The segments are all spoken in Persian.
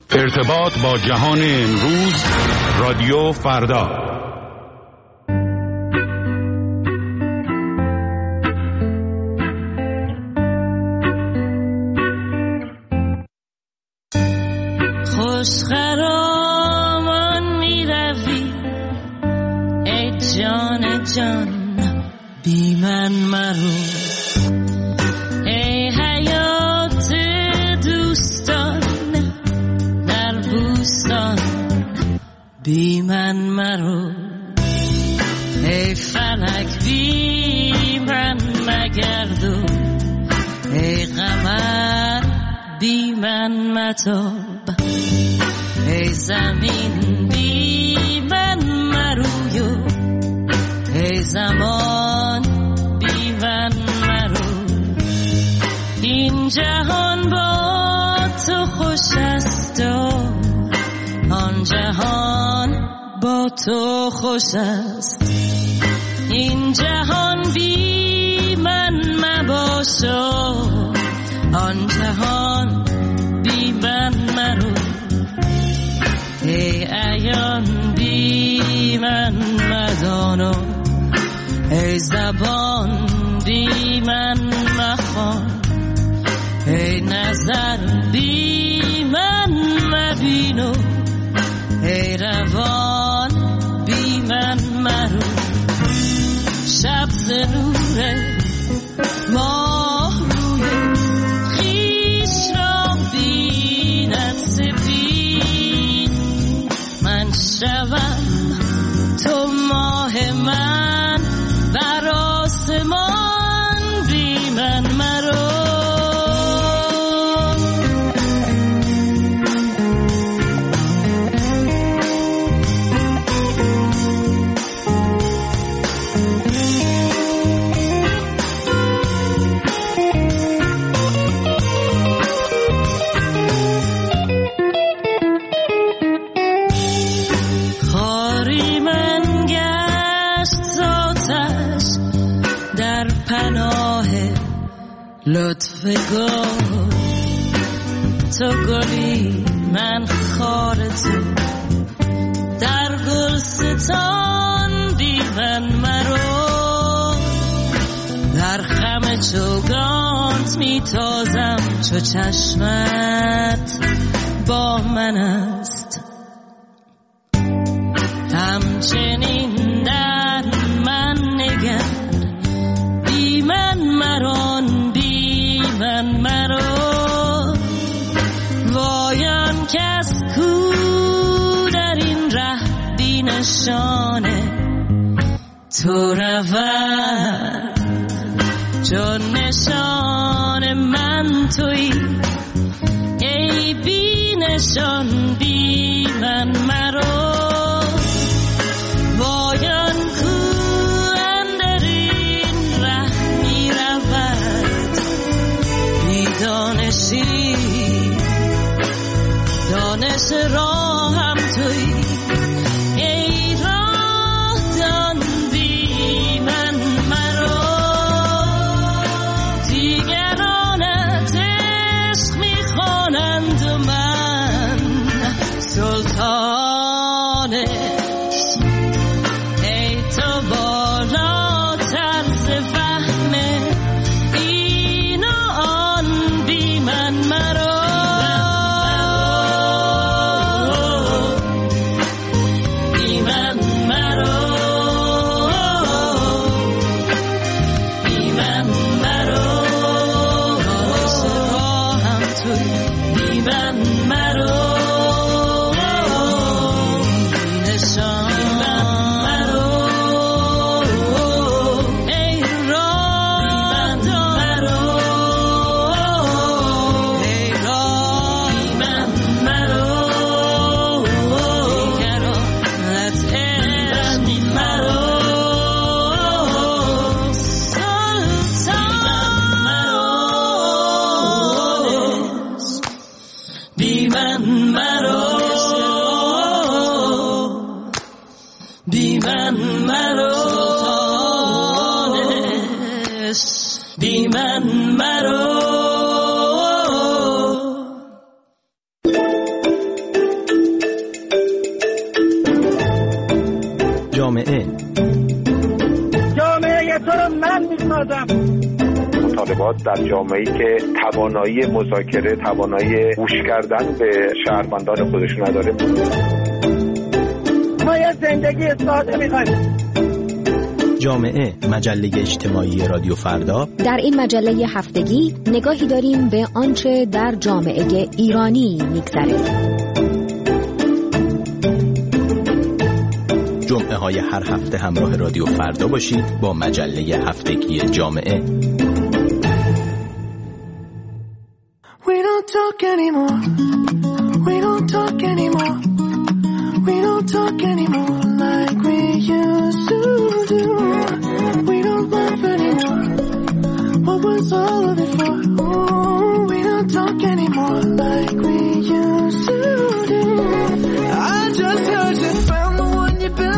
ارتباط با جهان امروز، رادیو فردا. خوشخرامان می روی ای جان جان، بی من مرو ای حیات دوستان در بوستان، بی من مرو ای فلک بی من مگردو، ای قمر بی من متاب، ای زمین بی من مرویو، ای زمان بی من مرو. این جهان با تو خوش است و آن جهان با تو خوش است. این جهان بی من مباش و آن جهان بی من مرو. ای عیان بی من مدان و ای زبان بی من مخوان، ای نظر بی من مبین و ای روان بی من مرو. شب ز نور ماه روی خویش را بیند سپید، من شوم تو ماه من بر آسمان بی من مرو. خاری من گشت ذاتش در پناه لطف گل، تو گلی من خار تو در گلستان بی من مرو. در خم چوگانت می تازم چو چشمت با من است، همچنین در من نگر بی من مران بی من مرو. وایان کس کو در این ره بی نشانه تو رود، چون نشان من تویی ای بی نشان بی من مرو. وایان کو اندر این ره می رود بی دانشی، دانش راه هم تویی ای راه دان بی من مرو. دیگرانت عشق می خوانند و من سلطان ای تو بالاتر ز فهم این و آن بی من مرو. بی من مرو، بی من مرو، دانش راهم توی بی من مرو. بی من مرو، بی من مرو، بی من مرو. جامعه تو رو من می‌سازم. مطالبات در جامعه‌ای که توانایی مذاکره، توانایی گوش کردن به شهروندان خودش نداره. ما یه زندگی ساده می‌خوایم. جامعه، مجله اجتماعی رادیو فردا. در این مجله هفتگی نگاهی داریم به آنچه در جامعه ایرانی می‌گذره. جمعه های هر هفته همراه رادیو فردا باشید با مجله هفتگی جامعه. We don't talk anymore. We don't talk anymore. We don't talk anymore like we used to do. We don't laugh anymore. What was all of it for? Oh, we don't talk anymore like we used to do. I just heard you found the one you've been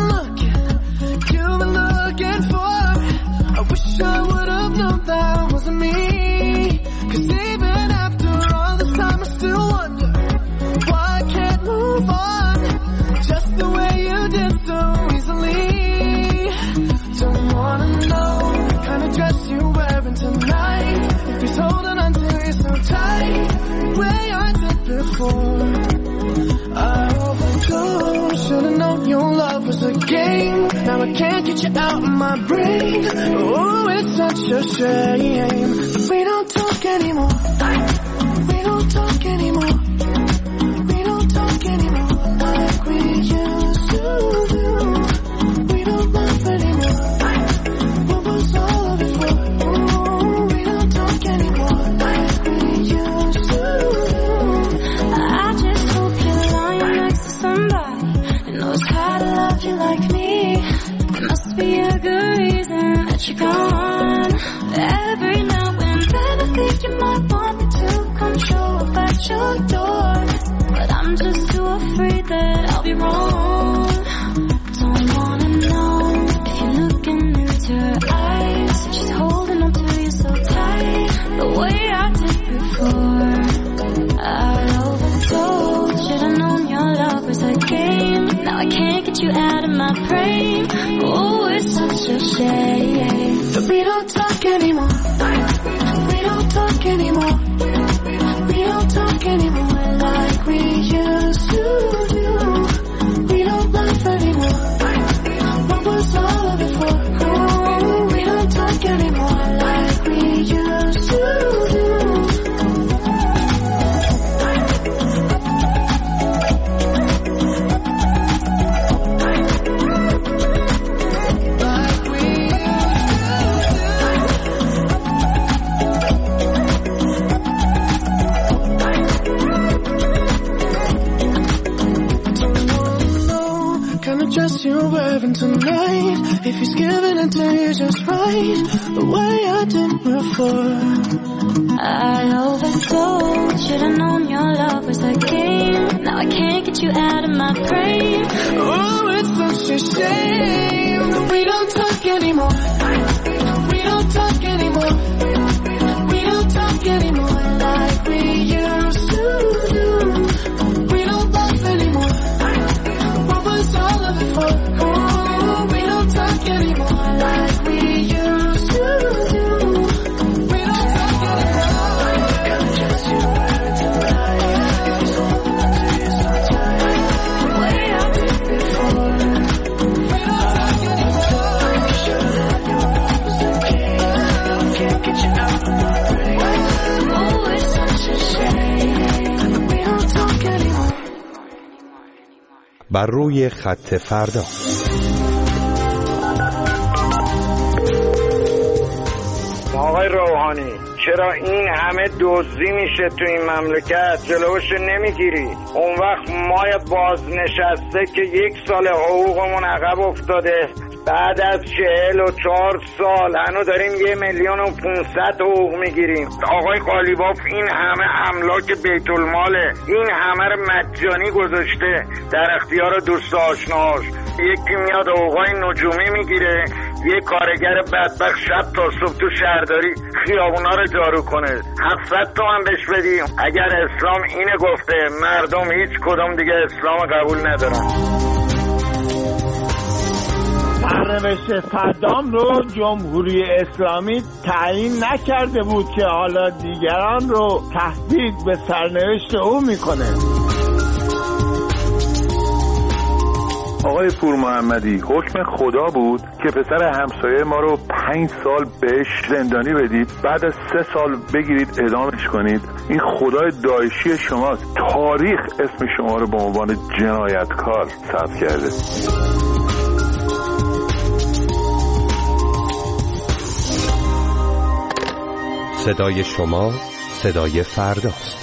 looking for. I wish I would have known that wasn't me. 'Cause even after all this time I still wonder why I can't move on just the way you did so easily. Don't wanna know the kind of dress you're wearing tonight, if he's holding on to you so tight, the way I did before. I overdosed, should've known your love was a game. Now I can't get you out of my brain. Oh, it's such a shame. We don't talk anymore. We don't talk anymore. We don't talk anymore like we used to do. We don't laugh anymore. What was all of it for? Oh, we don't talk anymore like we used to do. I just hope you're lying next to somebody who knows how to love you like me. There must be a good reason that you're gone. Every now and then I think you might want me to come show up at your door, but I'm just too afraid that I'll be wrong. Don't wanna know if you're looking into her eyes, if she's holding on to you so tight, the way I did before. I overdosed, should've known your love was a game. Now I can't get you out of my brain. Oh, it's such a shame that we don't talk anymore. We don't talk anymore. We don't talk anymore like we used to do. We don't laugh anymore. What was all of it for? Oh, we don't talk anymore like we used to do. You're wearing tonight, if he's giving it to you just right, the way I did before. I overdosed, should've known your love was a game. Now I can't get you out of my brain. Oh, it's such a shame that we don't talk anymore. We don't talk anymore. We don't talk anymore like we used to do. We don't laugh anymore. What was all of it for? Oh, we don't talk anymore like we used to do. We don't talk anymore. Gotta just you wearing tonight. If it's all to you so tight, the way I did before. We don't talk anymore. Should have your love was a game. I can't get you out of my brain. Oh, it's such a shame that we don't talk anymore. بر روی خط فردا. آقای روحانی، چرا این همه دزدی میشه تو این مملکت جلوش نمیگیری؟ اون وقت ما بازنشسته که 1 سال حقوقمون عقب افتاده، بعد از 44 سال هنوز داریم 1,500,000 حقوق میگیریم. آقای قالیباف این همه املاک بیت الماله، این همه رو مجانی گذاشته در اختیار دوست آشناش. یکی میاد حقوقای نجومی میگیره، یه کارگر بدبخت شب تا صبح تو شهرداری خیابونا رو جارو کنه، 700 تومن بهش بدی. اگر اسلام اینه گفته، مردم هیچ کدام دیگه اسلام قبول ندارن. سرنوشت صدام رو جمهوری اسلامی تعیین نکرده بود که حالا دیگران رو تهدید به سرنوشت او میکنه. آقای پور محمدی، حکم خدا بود که پسر همسایه ما رو 5 سال بهش زندانی بدید، بعد از 3 سال بگیرید اعدامش کنید. این خدای داعشی شماست. تاریخ اسم شما رو به عنوان جنایتکار ثبت کرده. صدای شما صدای فرداست.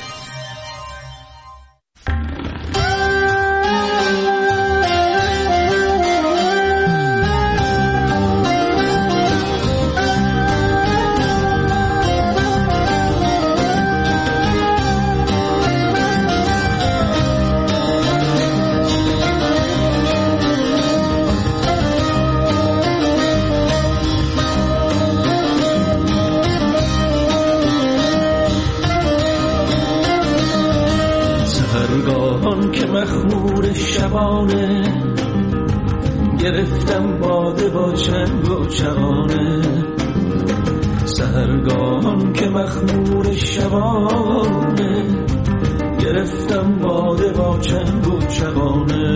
مخمور شبانه گرفتم باده با چنگ و چغانه، سحرگاهان که مخمور شبانه گرفتم باده با چنگ و چغانه،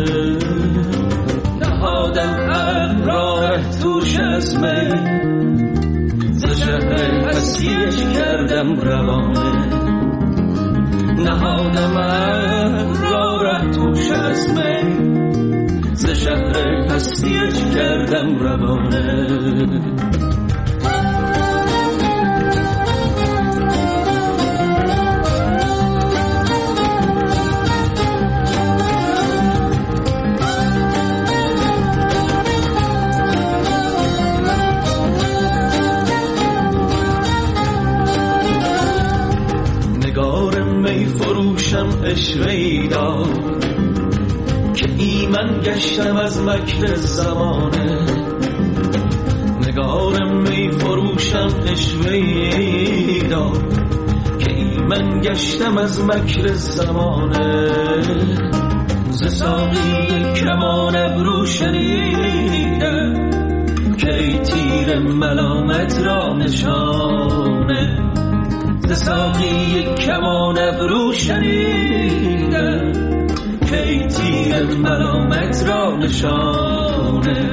نهادم راه توش از می ز شهر هستیش کردم روانه، نهادم راه توش از می ز شهر هستیش کردم روانه. عشقی داد که ایمن گشتم از مکر زمانه، نگارم می فروشم عشقی داد که ایمن گشتم از مکر زمانه، ز ساقی کمان ابرو شنیدم که ای تیر ملامت را نشانه، ز ساقی کمان ابرو شنیدم که ای تیر ملامت را نشانه.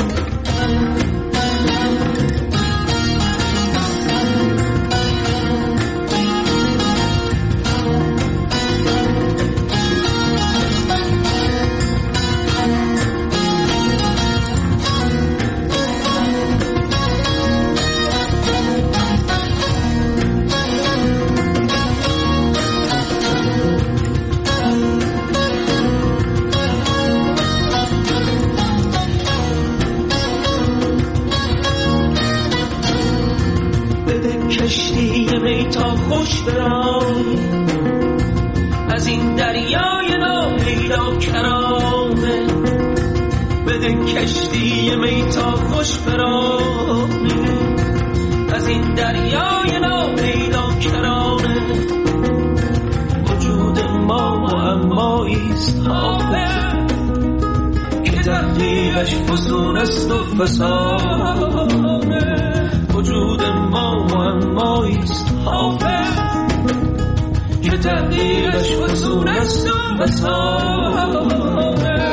خوش برای از این دریای ناپیدا کرانه، بده کشتی می تا خوش برای از این دریای ناپیدا کرانه، وجود ما معماییست حافظ که تحقیقش فسون است و فسانه، وجود ما معماییست حافظ که تحقیقش فسون است و فسانه.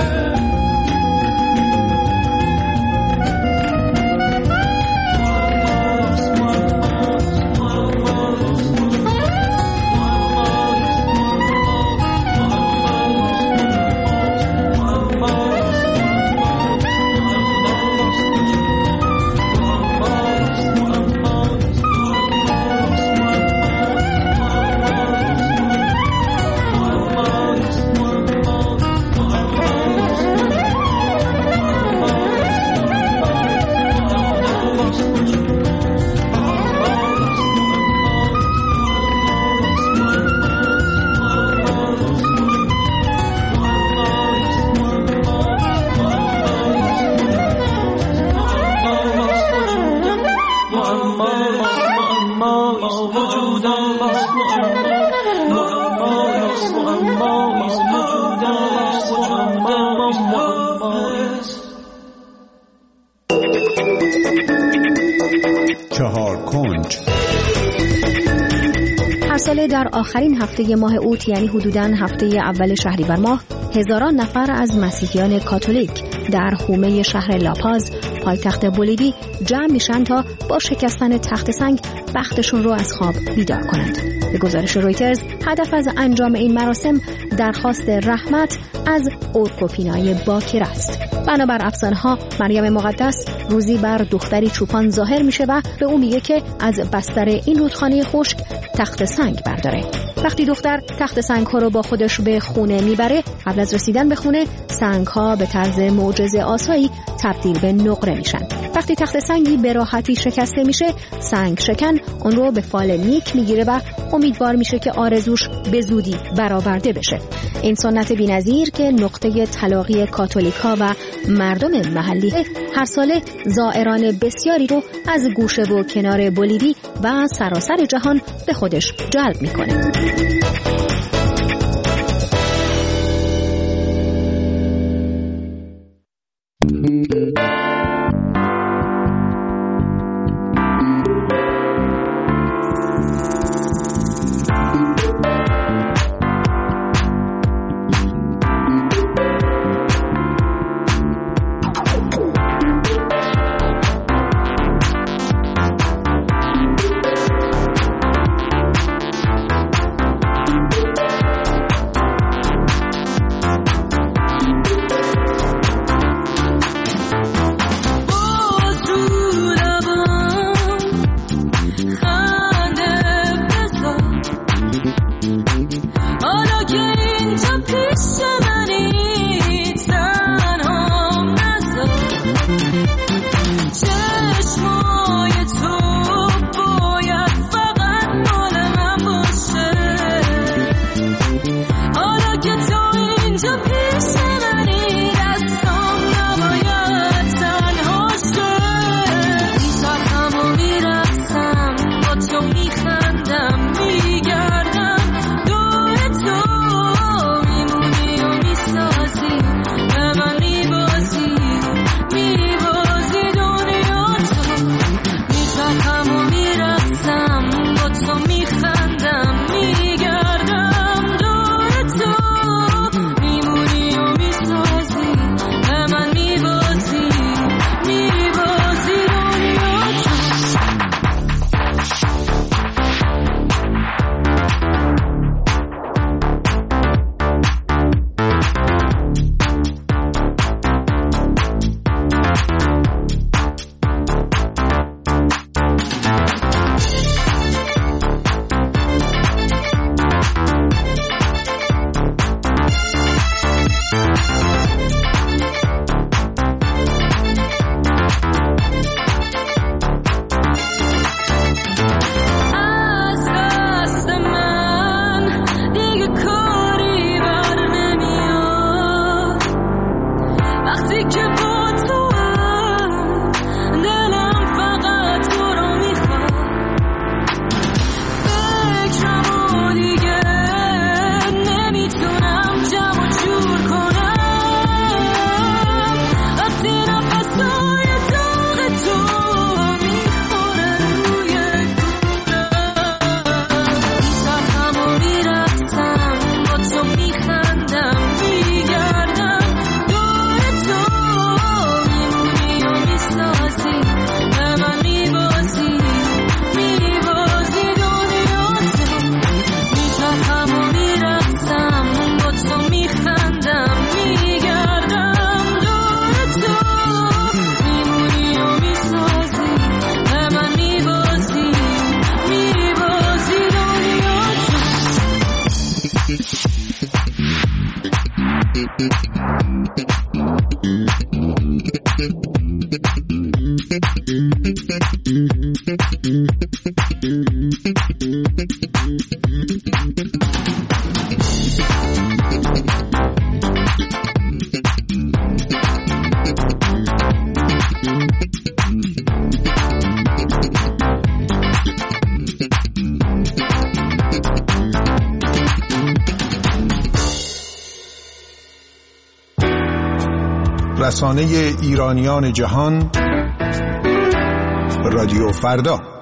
4 کنج. هر ساله در آخرین هفته ماه اوت، یعنی حدوداً هفته اول شهریور ماه، هزاران نفر از مسیحیان کاتولیک در حومه شهر لاپاز، پایتخت بولیوی، جمع میشن تا با شکستن تخت سنگ بختشون رو از خواب بیدار کنند. به گزارش رویترز، هدف از انجام این مراسم درخواست رحمت از اورکوپینای باکر است. بنابر افسانه‌ها، مریم مقدس روزی بر دختری چوپان ظاهر میشه و به او میگه که از بستر این رودخانه خشک تخت سنگ برداره. وقتی دختر تخت سنگ‌ها رو با خودش به خونه میبره، قبل از رسیدن به خونه سنگ‌ها به طرز معجزه آسایی تبدیل به نقره میشن. وقتی تخت سنگی به راحتی شکسته میشه، سنگ شکن اون رو به فال نیک میگیره و امیدوار میشه که آرزوش به زودی برآورده بشه. این سنت بی‌نظیر که نقطه تلاقی کاتولیکا و مردم محلی، هر ساله زائران بسیاری رو از گوشه و کنار بولیوی و سراسر جهان به خودش جلب میکنه. رسانه ایرانیان جهان، رادیو فردا.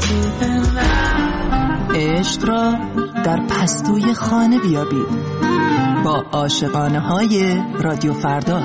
عشق را در پستوی خانه بیابید با عاشقانه های رادیو فردا.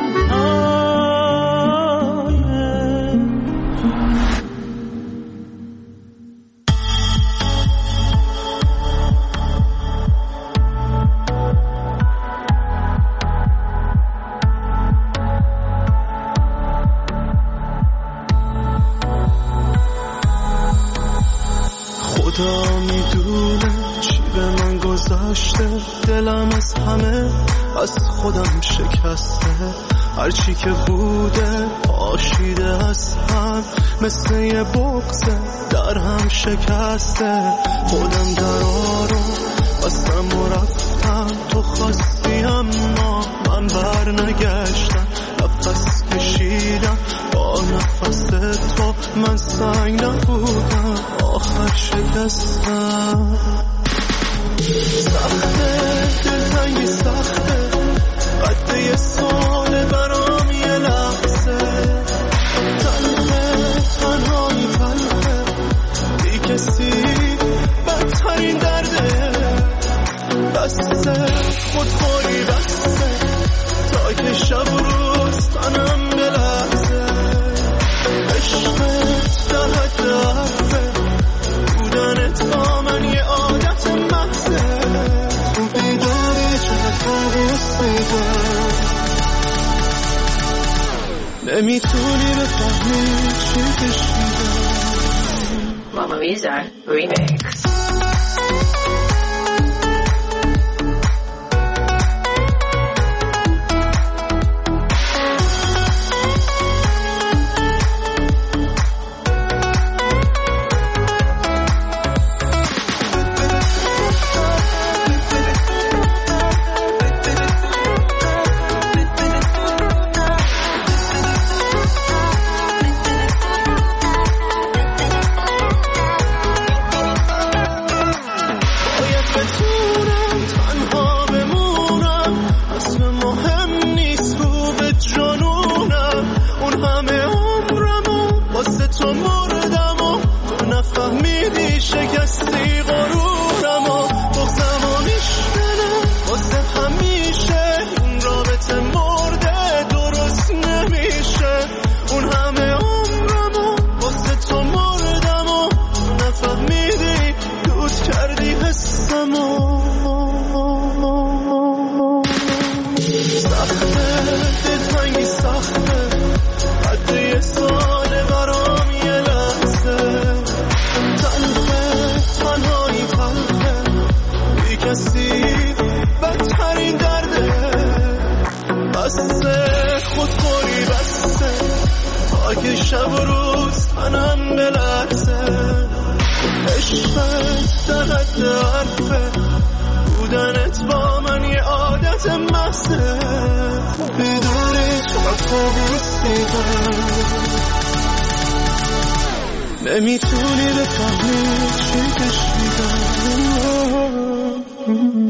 خدا میدونه چی به من گذاشته، دلم از همه از خودم شکسته، هرچی که بوده پاشیده از هم، مثل یه بغضه در هم شکسته. خودم درارو بستم و رفتم، تو خواستی اما من بر نگشتم، نفس کشیدم با نفس تو، من سنگ نبودم آخر شکستم. سخته دلتنگی سخته، قد یه ساله برام یه لحظه، تنهه تنهایی تنهه، بی کسی بدترین درده، بسته خودخوری بسته، تا که شب روز تنم بلرزه، عشقت در حد عرفه، بودنت با من یه عادت محضه، تو بیداری چقدر کابوس دیدم، نمیتونی بفهمی چی کشیدم. Mama Lisa Remix. شب و روز منم بلرزه، عشقت در حد عرفه، بودنت با من یه عادت محضه، بیداری چقدر کابوس دیدم، نمیتونی بفهمی چی کشیدم.